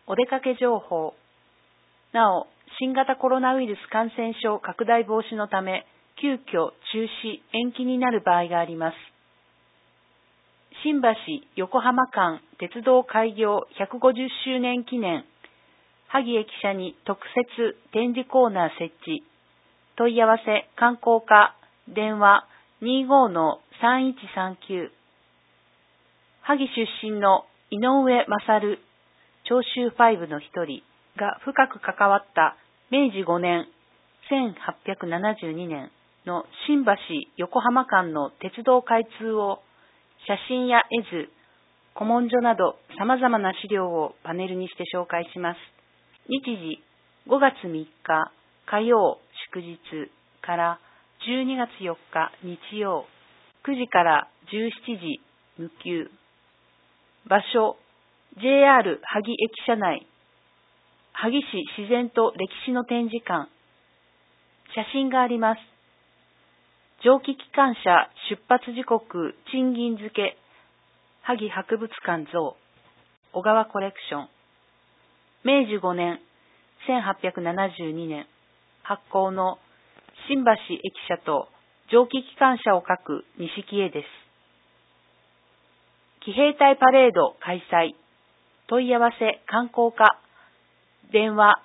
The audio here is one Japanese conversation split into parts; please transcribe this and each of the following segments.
お出かけ情報。なお、新型コロナウイルス感染症拡大防止のため、急遽中止・延期になる場合があります。新橋・横浜間鉄道開業150周年記念、萩駅舎に特設展示コーナー設置。問い合わせ観光課、電話 25-3139。萩出身の井上勝、長州5の一人が深く関わった明治5年、1872年の新橋・横浜間の鉄道開通を写真や絵図、古文書など様々な資料をパネルにして紹介します。日時5月3日火曜祝日から12月4日日曜9時から17時無休。場所 JR 萩駅舎内、萩市自然と歴史の展示館。写真があります。蒸気機関車出発時刻賃金付け、萩博物館像、小川コレクション。明治5年、1872年発行の新橋駅舎と蒸気機関車を描く錦絵です。騎兵隊パレード開催。問い合わせ観光課。電話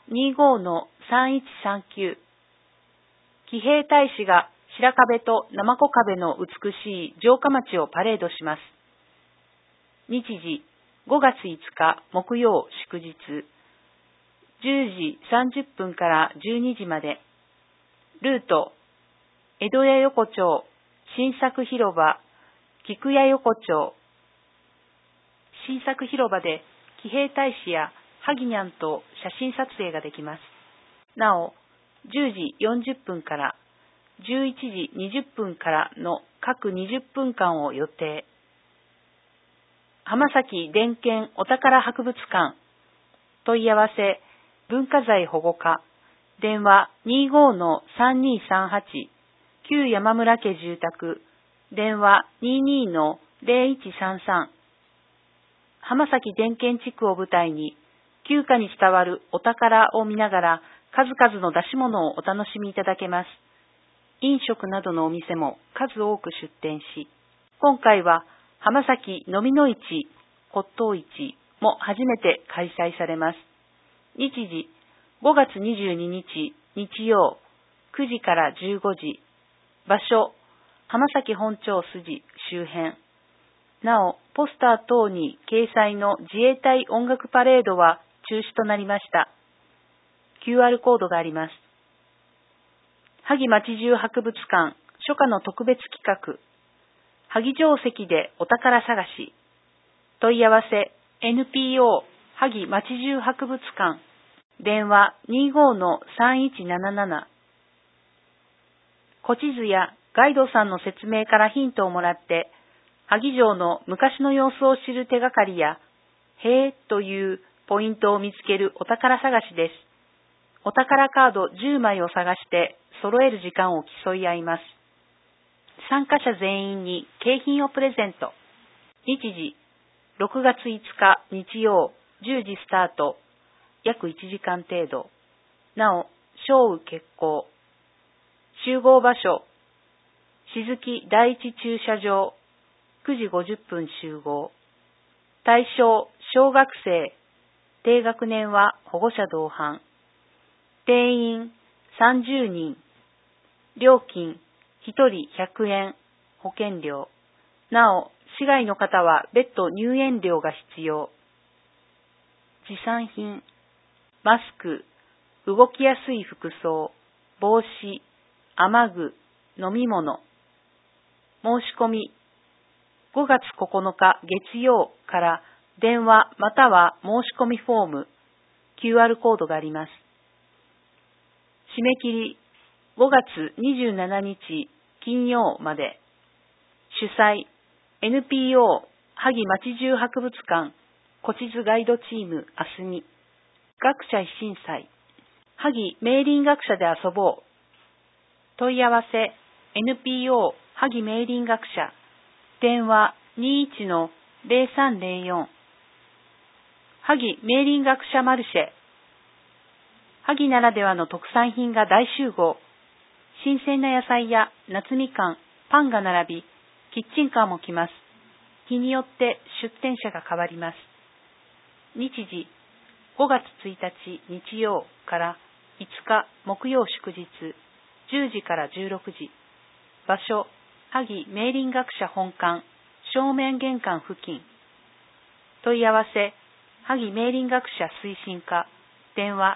25-3139。騎兵隊士が白壁と生子壁の美しい城下町をパレードします。日時5月5日木曜祝日。10時30分から12時まで。ルート、江戸屋横丁、新作広場、菊屋横丁。新作広場で騎兵隊士やハギニャンと写真撮影ができます。なお、10時40分から11時20分からの各20分間を予定。浜崎伝研お宝博物館。問い合わせ文化財保護課。電話 25-3238。旧山村家住宅。電話 22-0133。浜崎伝研地区を舞台に、旧家に伝わるお宝を見ながら数々の出し物をお楽しみいただけます。飲食などのお店も数多く出店し、今回は浜崎飲みの市、骨董市も初めて開催されます。日時5月22日日曜9時から15時。場所浜崎本町筋周辺。なお、ポスター等に掲載の自衛隊音楽パレードは中止となりました。QR コードがあります。萩町中博物館初夏の特別企画。萩城跡でお宝探し。問い合わせ NPO 萩町中博物館。電話 25-3177。古地図やガイドさんの説明からヒントをもらって、萩城の昔の様子を知る手がかりや、へーというポイントを見つけるお宝探しです。お宝カード10枚を探して揃える時間を競い合います。参加者全員に景品をプレゼント。日時6月5日日曜10時スタート。約1時間程度。なお、小雨決行。集合場所、静木第一駐車場。9時50分集合。対象、小学生。低学年は保護者同伴。定員、30人。料金、1人100円。保険料。なお、市外の方は別途入園料が必要。持参品、マスク、動きやすい服装、帽子、雨具、飲み物。申し込み、5月9日月曜から電話または申し込みフォーム、QR コードがあります。締め切り5月27日金曜まで。主催 NPO 萩町中博物館古地図ガイドチームあすみ。学者一新祭萩明林学者で遊ぼう。問い合わせ NPO 萩明林学者。電話 21-0304。 萩明林学者マルシェ。萩ならではの特産品が大集合。新鮮な野菜や夏みかん、パンが並び、キッチンカーも来ます。日によって出店者が変わります。日時、5月1日日曜から5日木曜祝日、10時から16時。場所、萩明林学者本館、正面玄関付近。問い合わせ、萩明林学者推進課、電話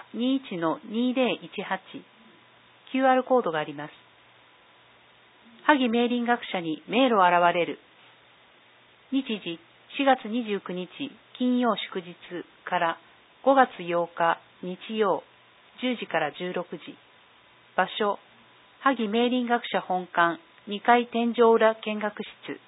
21-2018。QR コードがあります。萩明林学者に迷路現れる。日時、4月29日金曜祝日から5月8日日曜10時から16時。場所、萩明林学者本館2階天井裏見学室。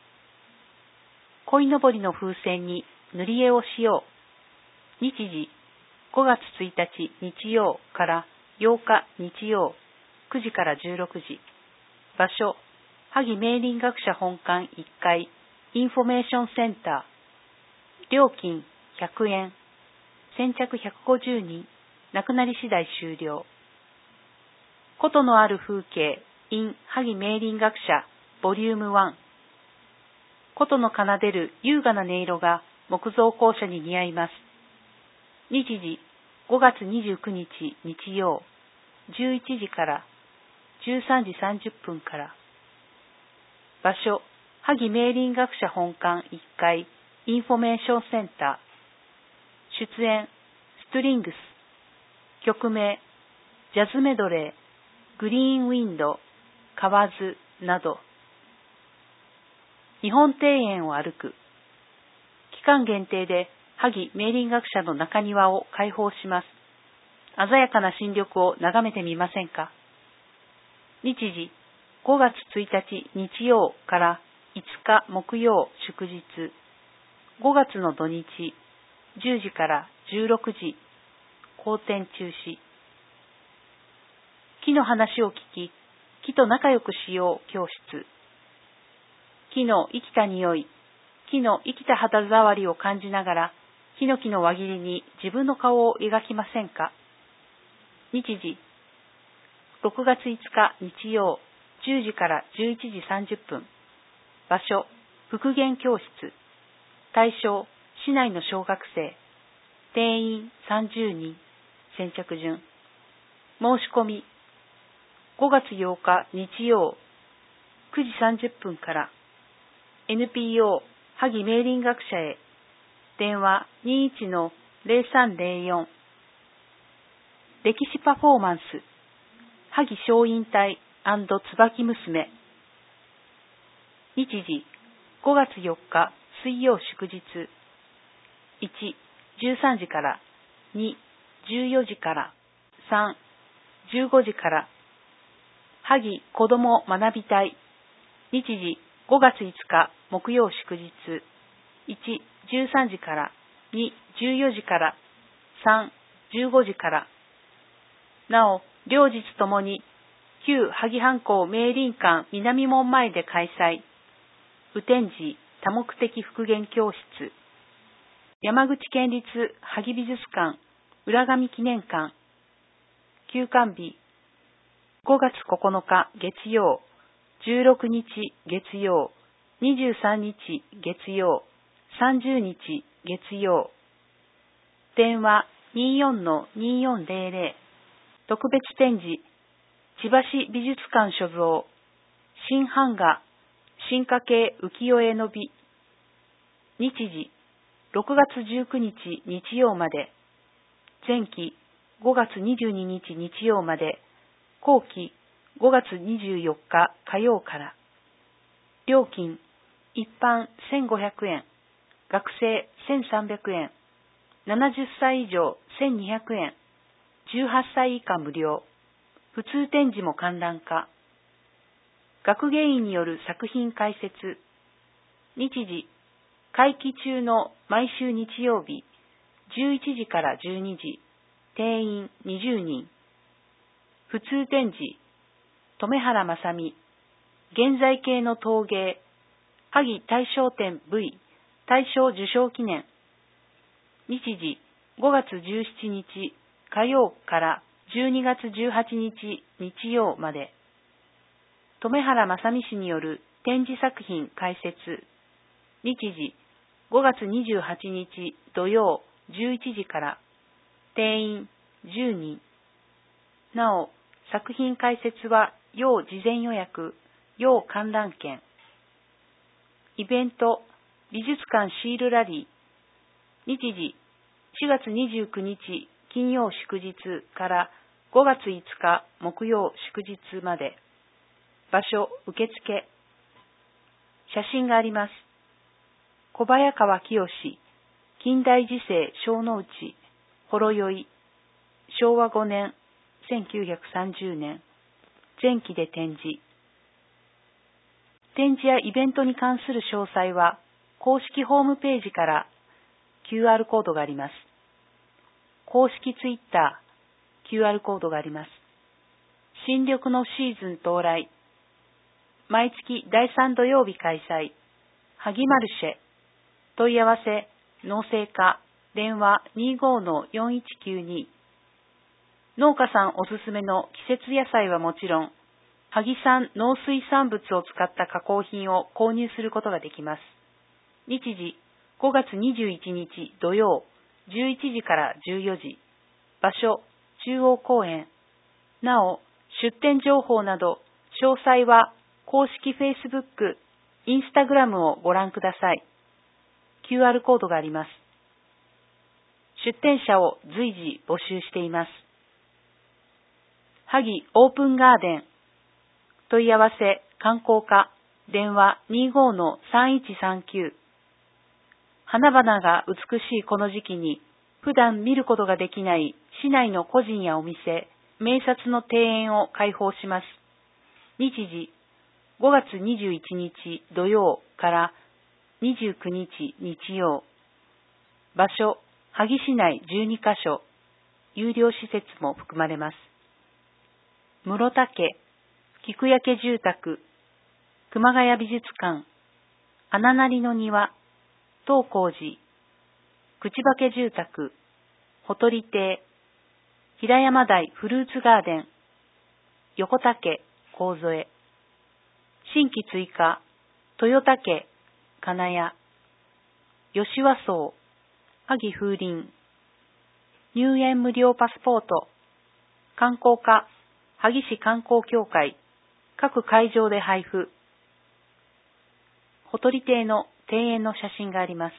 鯉のぼりの風船に塗り絵をしよう。日時、5月1日日曜から8日日曜9時から16時。場所、萩明林学者本館1階インフォメーションセンター。料金100円。先着150人。なくなり次第終了。古都のある風景 in 萩明林学者ボリューム1。古都の奏でる優雅な音色が木造校舎に似合います。日時、5月29日日曜、11時から13時30分から。場所、萩明林学者本館1階インフォメーションセンター。出演、ストリングス。曲名、ジャズメドレー、グリーンウィンド、河津など。日本庭園を歩く。期間限定で萩明林学者の中庭を開放します。鮮やかな新緑を眺めてみませんか。日時、5月1日日曜から5日木曜祝日。5月の土日、10時から16時。後天中止。木の話を聞き、木と仲良くしよう教室。木の生きた匂い、木の生きた肌触りを感じながら、ヒノキの輪切りに自分の顔を描きませんか。日時、6月5日日曜、10時から11時30分。場所、復元教室。対象、市内の小学生。定員30人。先着順。申し込み。5月8日日曜、9時30分から。NPO 萩明林学者へ。電話 21-0304。歴史パフォーマンス。萩松陰隊椿娘。日時、5月4日水曜祝日。1、13時から。2、14時から。3、15時から。萩子ども学び隊。日時、5月5日木曜祝日。1、13時から。2、14時から。3、15時から。なお、両日ともに、旧萩藩校明林館南門前で開催。雨天時多目的復元教室。山口県立萩美術館浦上記念館。休館日、5月9日月曜、16日月曜、23日月曜、30日月曜。電話 24-2400。特別展示、千葉市美術館所蔵、新版画、進化系浮世絵の美。日時、6月19日日曜まで。前期、5月22日日曜まで。後期、5月24日火曜から。料金、一般1500円、学生1300円、70歳以上1200円、18歳以下無料。普通展示も観覧化。学芸員による作品解説。日時、会期中の毎週日曜日、11時から12時。定員20人。普通展示、留原正美。現在形の陶芸、萩大賞展 V 大賞受賞記念。 日時5月17日火曜から12月18日日曜まで。留原正美氏による展示作品解説。日時5月28日土曜11時から。定員10人。なお、作品解説は要事前予約、要観覧券。イベント、美術館シールラリー。日時4月29日金曜祝日から5月5日木曜祝日まで。場所、受付。写真があります。小早川清、近代時世小の内、ほろ酔い、昭和5年、1930年、前期で展示。展示やイベントに関する詳細は、公式ホームページから QR コードがあります。公式ツイッター、QR コードがあります。新緑のシーズン到来。毎月第3土曜日開催。萩マルシェ。問い合わせ、農政課、電話 25-4192。農家さんおすすめの季節野菜はもちろん、萩産農水産物を使った加工品を購入することができます。日時5月21日土曜11時から14時。場所、中央公園。なお、出店情報など、詳細は公式 Facebook、Instagram をご覧ください。QR コードがあります。出店者を随時募集しています。萩オープンガーデン。問い合わせ、観光課、電話 25-3139。花々が美しいこの時期に、普段見ることができない市内の個人やお店、名刹の庭園を開放します。日時、5月21日土曜から29日日曜。場所、萩市内12カ所。有料施設も含まれます。室田家、菊焼住宅、熊谷美術館、穴なりの庭、東光寺、口化住宅、ほとり亭、平山台フルーツガーデン、横田家、神添、新規追加、豊田家、金谷、吉和荘、萩風林、入園無料パスポート、観光課、萩市観光協会、各会場で配布。ほとり亭の庭園の写真があります。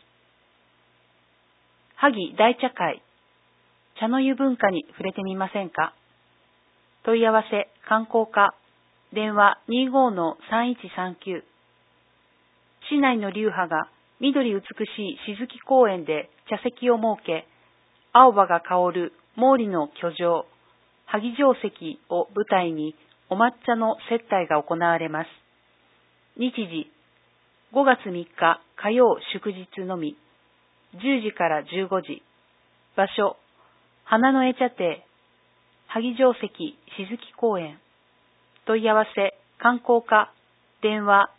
萩大茶会、茶の湯文化に触れてみませんか？問い合わせ、観光課、電話 25-3139。市内の流派が緑美しい静木公園で茶席を設け、青葉が香る毛利の居城、萩城跡を舞台にお抹茶の接待が行われます。日時、5月3日火曜祝日のみ、10時から15時。場所、花の絵茶亭、萩城跡静木公園。問い合わせ、観光課、電話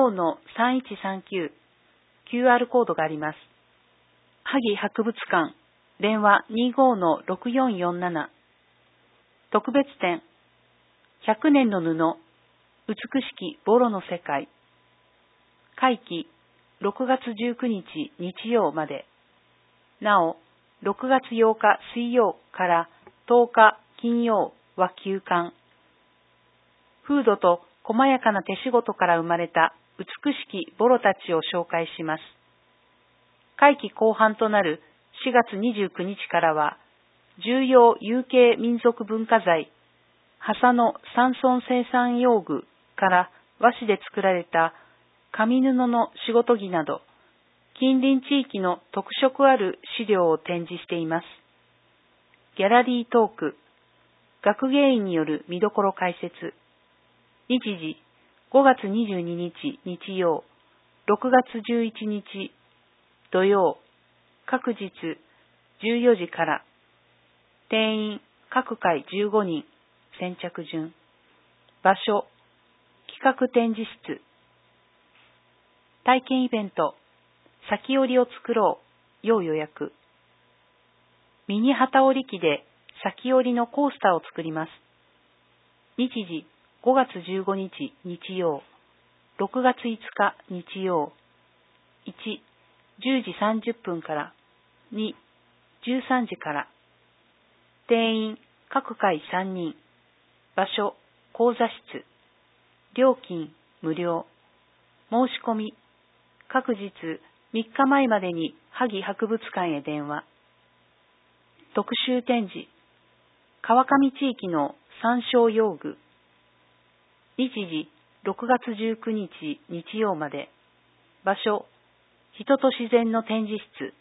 25-3139。QR コードがあります。萩博物館、電話 25-6447。特別展、100年の布、美しきボロの世界。会期、6月19日日曜まで。なお、6月8日水曜から10日金曜は休館。風土と細やかな手仕事から生まれた美しきボロたちを紹介します。会期後半となる4月29日からは、重要有形民族文化財、波佐の山村生産用具から和紙で作られた紙布の仕事着など、近隣地域の特色ある資料を展示しています。ギャラリートーク、学芸員による見どころ解説。日時、5月22日日曜、6月11日土曜、各日14時から。定員各回15人、先着順。場所、企画展示室。体験イベント、先折りを作ろう、要予約。 ミニ機織り機で先折りのコースターを作ります。日時5月15日日曜、6月5日日曜。1、10時30分から。2、13時から。定員、各回3人。場所、講座室。料金、無料。申し込み、各日3日前までに萩博物館へ電話。特集展示、川上地域の山椒用具。日時、6月19日日曜まで。場所、人と自然の展示室。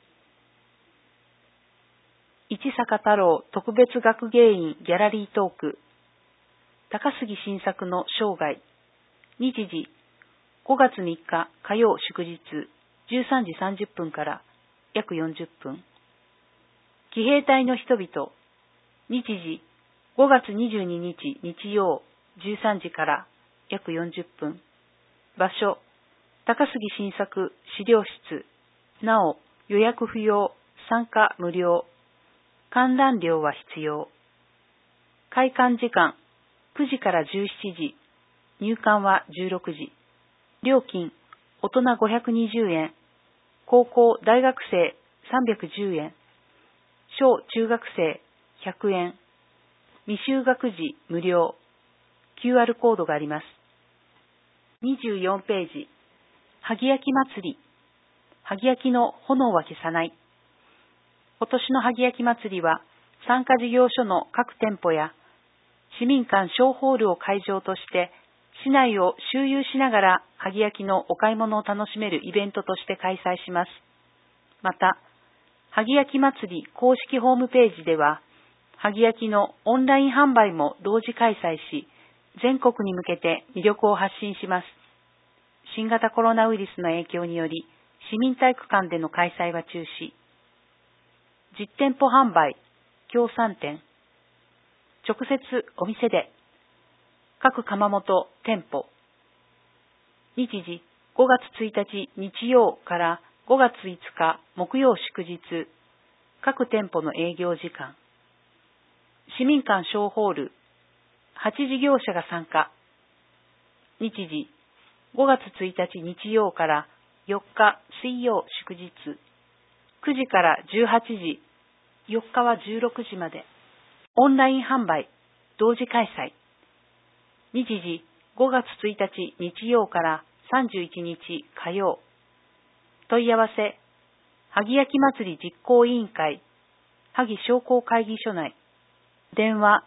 市坂太郎特別学芸員ギャラリートーク。高杉晋作の生涯。日時、5月3日火曜祝日、13時30分から約40分。騎兵隊の人々。日時、5月22日日曜、13時から約40分。場所、高杉晋作資料室。なお、予約不要、参加無料。観覧料は必要。開館時間、9時から17時。入館は16時。料金、大人520円。高校・大学生310円。小・中学生100円。未就学時無料。QR コードがあります。24ページ。萩焼き祭り。萩焼きの炎は消さない。今年の萩焼き祭りは、参加事業所の各店舗や、市民館小ホールを会場として、市内を周遊しながら萩焼きのお買い物を楽しめるイベントとして開催します。また、萩焼き祭り公式ホームページでは、萩焼きのオンライン販売も同時開催し、全国に向けて魅力を発信します。新型コロナウイルスの影響により、市民体育館での開催は中止。実店舗販売、協賛店。直接お店で。各窯元店舗。日時5月1日日曜から5月5日木曜祝日。各店舗の営業時間。市民館小ホール。8事業者が参加。日時5月1日日曜から4日水曜祝日。9時から18時。4日は16時まで。オンライン販売、同時開催。日時5月1日日曜から31日火曜。問い合わせ、萩焼き祭り実行委員会、萩商工会議所内。電話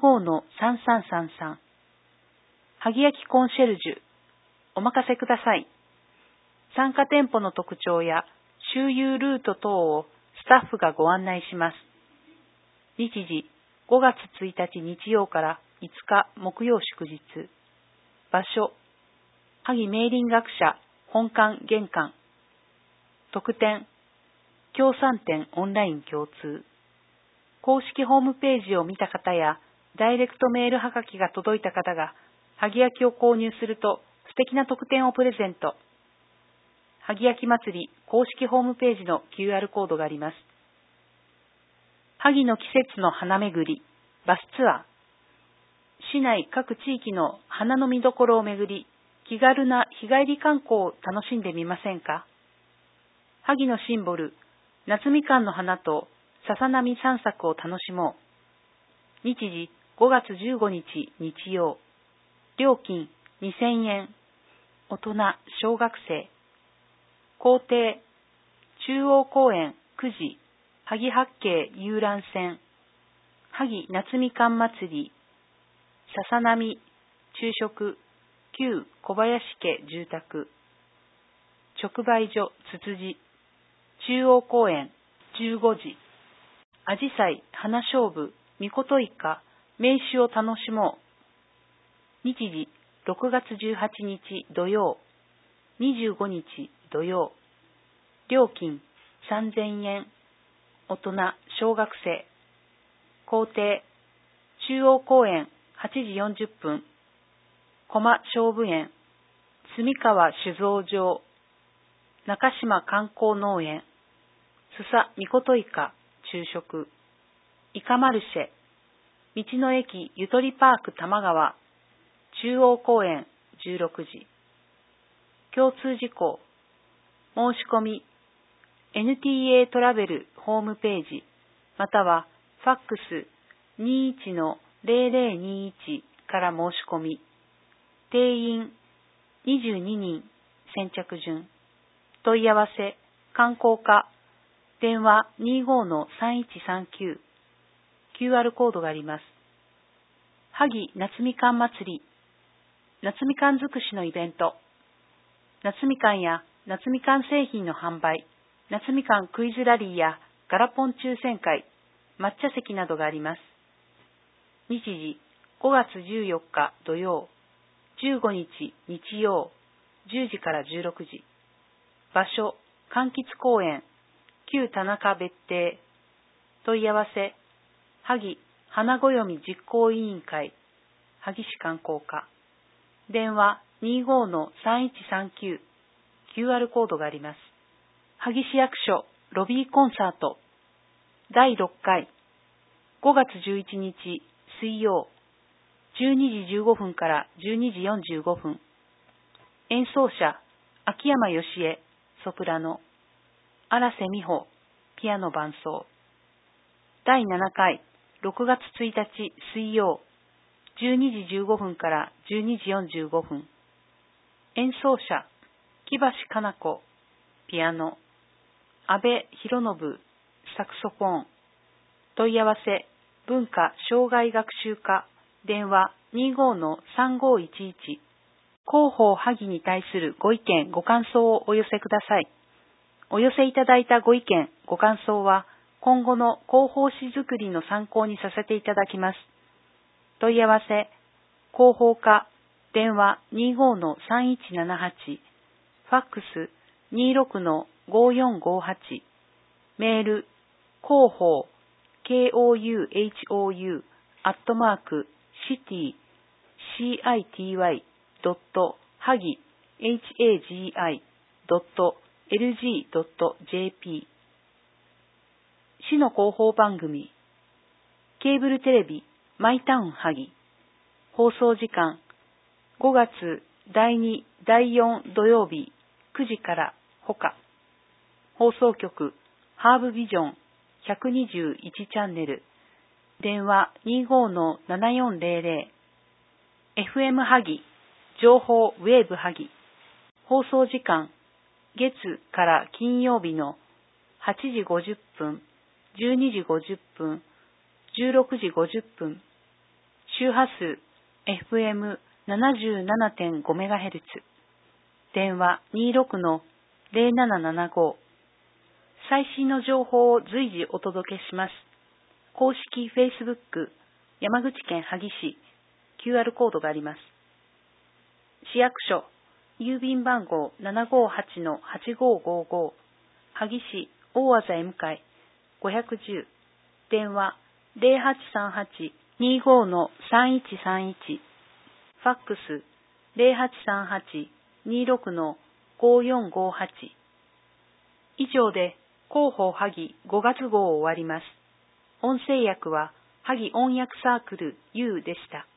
25-3333。萩焼きコンシェルジュ、お任せください。参加店舗の特徴や周遊ルート等をスタッフがご案内します。日時5月1日日曜から5日木曜祝日。場所、萩明林学者本館玄関。特典、協賛店オンライン共通。公式ホームページを見た方やダイレクトメールはがきが届いた方が萩焼きを購入すると素敵な特典をプレゼント。萩焼き祭り公式ホームページの QR コードがあります。萩の季節の花巡り、バスツアー。市内各地域の花の見どころを巡り、気軽な日帰り観光を楽しんでみませんか？萩のシンボル、夏みかんの花と笹波散策を楽しもう。日時5月15日日曜。料金2000円。大人、小学生。行程、中央公園9時、萩八景遊覧船、萩夏みかん祭り、笹波、昼食、旧小林家住宅、直売所つつじ、中央公園15時、あじさい花勝負、みこといか、名酒を楽しもう。日時6月18日土曜、25日土曜。料金3000円。大人、小学生。行程、中央公園8時40分。駒勝負園、住川酒造場、中島観光農園、須佐みこといか昼食。 イカマルシェ、道の駅ゆとりパーク多摩川、中央公園16時。共通事項、申し込み、NTA トラベルホームページ、またはファックス 21-0021 から申し込み、定員22人先着順、問い合わせ、観光課、電話 25-3139、QR コードがあります。萩夏みかん祭り、夏みかん尽くしのイベント、夏みかんや夏みかん製品の販売、夏みかんクイズラリーやガラポン抽選会、抹茶席などがあります。日時、5月14日土曜、15日日曜、10時から16時。場所、柑橘公園、旧田中別邸。問い合わせ、萩花暦実行委員会、萩市観光課。電話 25-3139、QR コードがあります。萩市役所ロビーコンサート第6回5月11日水曜12時15分から12時45分。演奏者秋山義恵ソプラノ、荒瀬美穂ピアノ伴奏。第7回6月1日水曜12時15分から12時45分。演奏者木橋かな子ピアノ、阿部博信サクソフォン。問い合わせ、文化障害学習課、電話 25-3511。広報萩に対するご意見ご感想をお寄せください。お寄せいただいたご意見ご感想は今後の広報誌作りの参考にさせていただきます。問い合わせ、広報課、電話 25-3178。ファックス 26-5458。メール、広報、KOUHOU、city.hagi.lg.jp。市の広報番組、ケーブルテレビ、マイタウン萩。放送時間、5月第2、第4土曜日、9時からほか。放送局、ハーブビジョン121チャンネル。電話 25-7400。FM 萩、情報ウェーブ萩。放送時間、月から金曜日の8時50分、12時50分、16時50分。周波数、FM77.5MHz。電話 26-0775。最新の情報を随時お届けします。公式 Facebook 山口県萩市 QR コードがあります。市役所郵便番号 758-8555 萩市大字 M 会510。電話 0838-25-3131。ファックス 0838-26-5458。以上で広報萩5月号を終わります。音声訳は萩音訳サークル U でした。